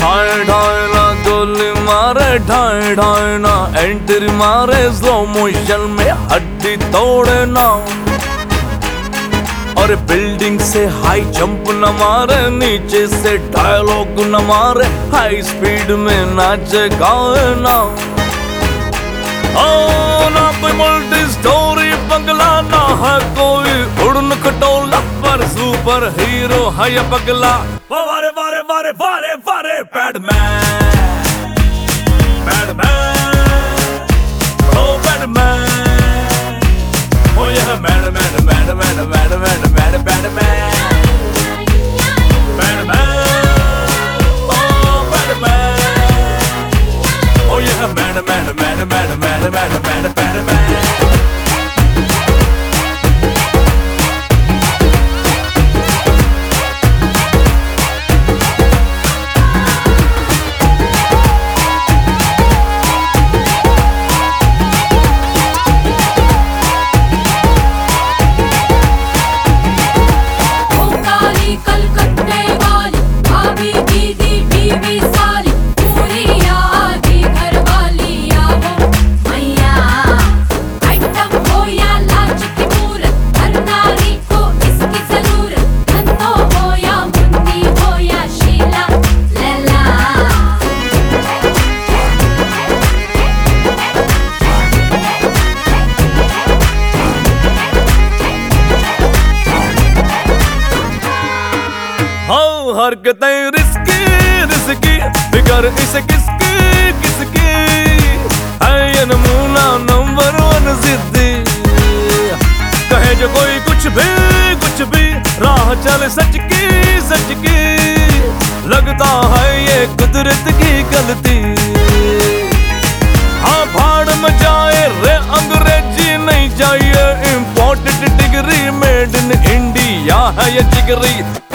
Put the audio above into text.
ढाई ढाई ना गोली मारे, ढाई ढाई ना एंट्री मारे, स्लो मोशन में हड्डी तोड़े ना। और बिल्डिंग से हाई जंप न मारे, नीचे से डायलॉग न मारे, हाई स्पीड में नाचे गाए ना। ओ ना कोई मल्टी स्टोरी बंगला, ना है कोई उड़न खटोला, पर सुपर हीरो है ये पगला। वारे वारे वारे वारे वारे बैटमैन, बैटमैन, ओ बैटमैन, ओ ये man man man man man man man Batman, Batman, ओ बैटमैन, ओ ये man man man man man man man Batman. हरकतें रिस्की रिस्की, फिकर इसे किसकी किसकी, है ये नमूना नंबर 1 जिद्दी। कहे जो कोई कुछ भी, राह चले सच की, लगता है ये कुदरत की गलती। हाँ भाड़ में जाए रे अंग्रेजी नहीं चाहिए, imported degree made in India है ये जिगरी।